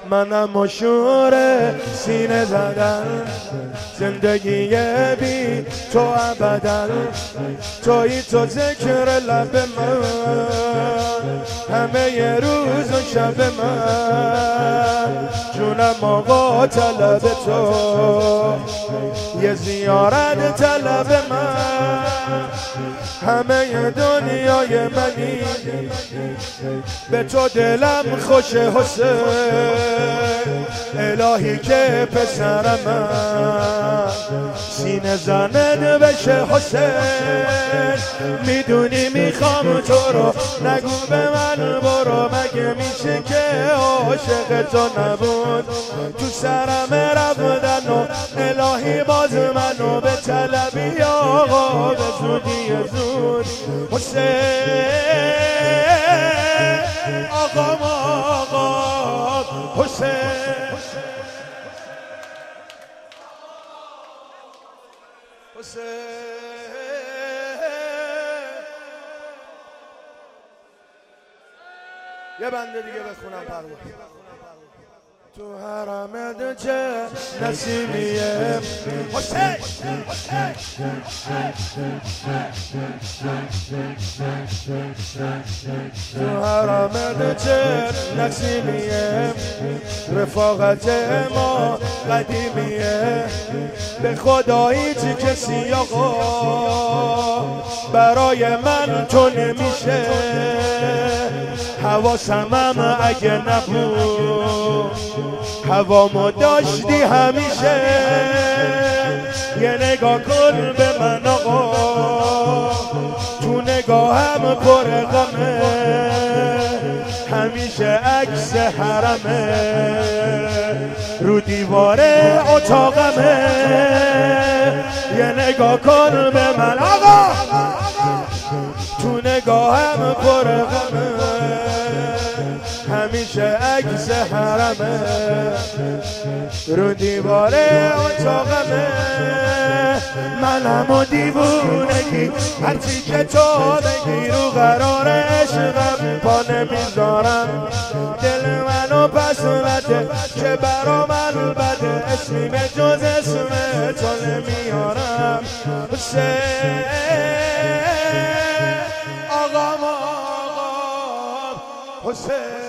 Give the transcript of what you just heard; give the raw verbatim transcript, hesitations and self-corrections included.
منم مشهور سینه زدن، زندگی بی تو ابدا، تویی تو ذکر لب من، همه ی روز و شب من، جونم آقا طلب تو، یه زیارت طلب من، همه دنیای منی، به تو دلم خوش حسین، الهی که پسر من سینه زنه بشه حسین، میدونی میخوام تو رو، نگو به من برو، مگه میشه که عاشق تو نبود، تو سرم رفتن و الهی باز منو به طلبی آقا، به زودی زود حسین، آقا آقا حسین، حسین. یه بنده دیگه بخونم پروانه. تو حرمت چه نسیمیه حسین، تو حرمت چه نسیمیه، رفاقت ما قدیمیه، به خدا هیچ کسی آقا برای من تو نمیشه، حواسمم اگه نبود هوامو داشتی همیشه، یه نگاه کن به من آقا، تو نگاهم پر غمه، همیشه عکس حرمه رو دیوار اتاقمه، یه نگاه کن به من آقا، تو نگاهم پر غمه، همیشه عکس حرمه رو دیوار اتاقمه، منم و دیوونگی هرچی که تو بگی رو قرار عشقم پا نمیذارم، دل منو پس بده که برا من بده، اسمی به جز اسم تو نمیارم، حسین آقا آقا حسین.